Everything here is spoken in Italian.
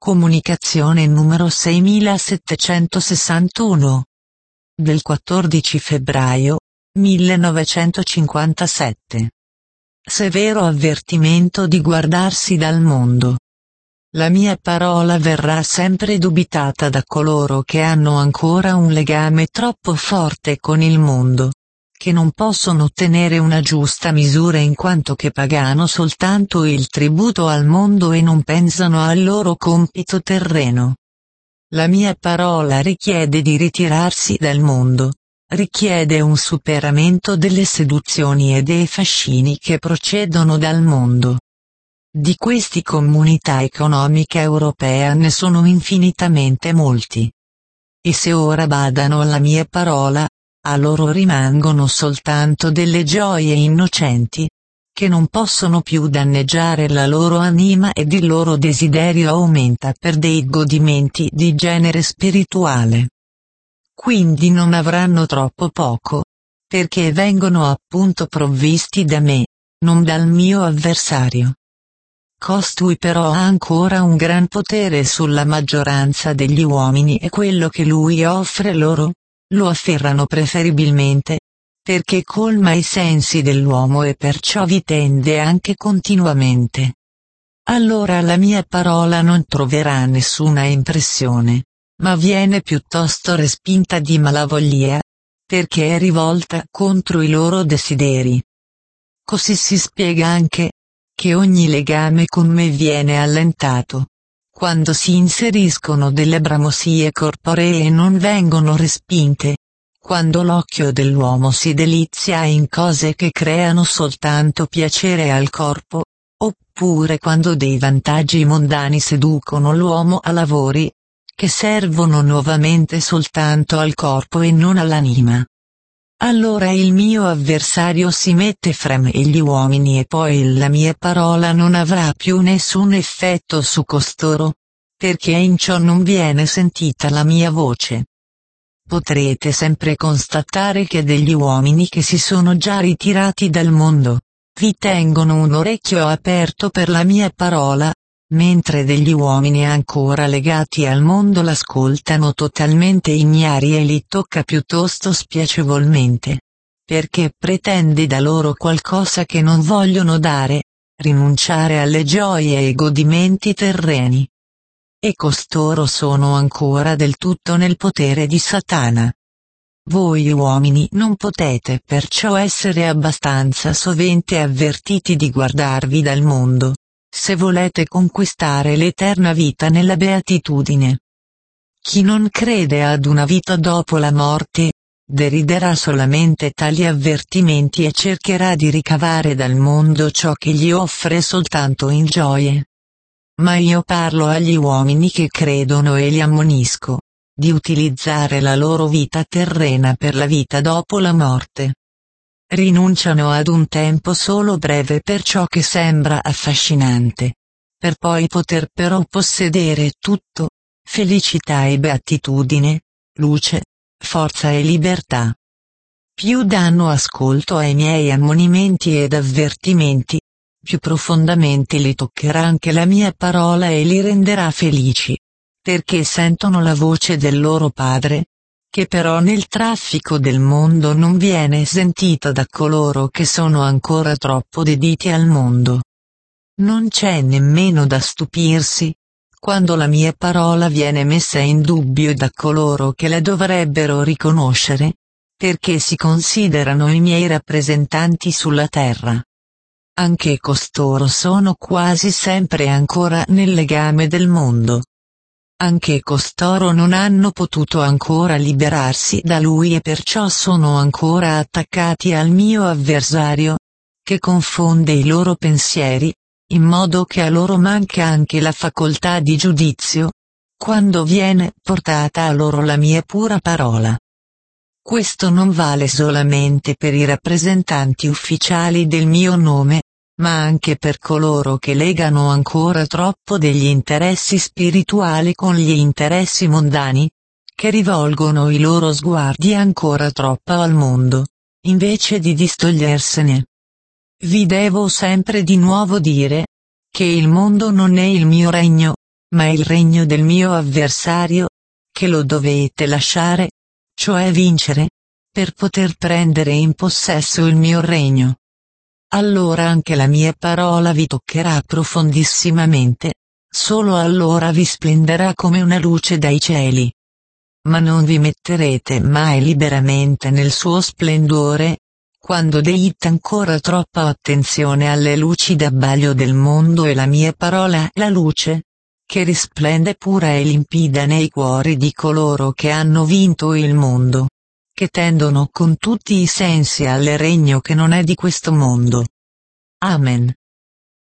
Comunicazione numero 6761. Del 14 febbraio 1957. Severo avvertimento di guardarsi dal mondo. La mia parola verrà sempre dubitata da coloro che hanno ancora un legame troppo forte con il mondo, che non possono ottenere una giusta misura in quanto che pagano soltanto il tributo al mondo e non pensano al loro compito terreno. La mia parola richiede di ritirarsi dal mondo, richiede un superamento delle seduzioni e dei fascini che procedono dal mondo. Di questi comunità economica europea ne sono infinitamente molti. E se ora badano alla mia parola, a loro rimangono soltanto delle gioie innocenti, che non possono più danneggiare la loro anima ed il loro desiderio aumenta per dei godimenti di genere spirituale. Quindi non avranno troppo poco, perché vengono appunto provvisti da me, non dal mio avversario. Costui però ha ancora un gran potere sulla maggioranza degli uomini e quello che lui offre loro, lo afferrano preferibilmente, perché colma i sensi dell'uomo e perciò vi tende anche continuamente. Allora la mia parola non troverà nessuna impressione, ma viene piuttosto respinta di malavoglia, perché è rivolta contro i loro desideri. Così si spiega anche, che ogni legame con me viene allentato, quando si inseriscono delle bramosie corporee e non vengono respinte, quando l'occhio dell'uomo si delizia in cose che creano soltanto piacere al corpo, oppure quando dei vantaggi mondani seducono l'uomo a lavori, che servono nuovamente soltanto al corpo e non all'anima. Allora il mio avversario si mette fra me e gli uomini e poi la mia parola non avrà più nessun effetto su costoro, perché in ciò non viene sentita la mia voce. Potrete sempre constatare che degli uomini che si sono già ritirati dal mondo, vi tengono un orecchio aperto per la mia parola, mentre degli uomini ancora legati al mondo l'ascoltano totalmente ignari e li tocca piuttosto spiacevolmente, perché pretende da loro qualcosa che non vogliono dare, rinunciare alle gioie e ai godimenti terreni. E costoro sono ancora del tutto nel potere di Satana. Voi uomini non potete perciò essere abbastanza sovente avvertiti di guardarvi dal mondo, se volete conquistare l'eterna vita nella beatitudine. Chi non crede ad una vita dopo la morte, deriderà solamente tali avvertimenti e cercherà di ricavare dal mondo ciò che gli offre soltanto in gioie. Ma io parlo agli uomini che credono e li ammonisco, di utilizzare la loro vita terrena per la vita dopo la morte. Rinunciano ad un tempo solo breve per ciò che sembra affascinante, per poi poter però possedere tutto, felicità e beatitudine, luce, forza e libertà. Più danno ascolto ai miei ammonimenti ed avvertimenti, più profondamente li toccherà anche la mia parola e li renderà felici, perché sentono la voce del loro Padre, che però nel traffico del mondo non viene sentita da coloro che sono ancora troppo dediti al mondo. Non c'è nemmeno da stupirsi, quando la mia parola viene messa in dubbio da coloro che la dovrebbero riconoscere, perché si considerano i miei rappresentanti sulla terra. Anche costoro sono quasi sempre ancora nel legame del mondo. Anche costoro non hanno potuto ancora liberarsi da lui e perciò sono ancora attaccati al mio avversario, che confonde i loro pensieri, in modo che a loro manca anche la facoltà di giudizio, quando viene portata a loro la mia pura parola. Questo non vale solamente per i rappresentanti ufficiali del mio nome, ma anche per coloro che legano ancora troppo degli interessi spirituali con gli interessi mondani, che rivolgono i loro sguardi ancora troppo al mondo, invece di distogliersene. Vi devo sempre di nuovo dire, che il mondo non è il mio regno, ma il regno del mio avversario, che lo dovete lasciare, cioè vincere, per poter prendere in possesso il mio regno. Allora anche la mia parola vi toccherà profondissimamente, solo allora vi splenderà come una luce dai cieli. Ma non vi metterete mai liberamente nel suo splendore, quando deite ancora troppa attenzione alle luci d'abbaglio del mondo e la mia parola è la luce, che risplende pura e limpida nei cuori di coloro che hanno vinto il mondo, che tendono con tutti i sensi al regno che non è di questo mondo. Amen.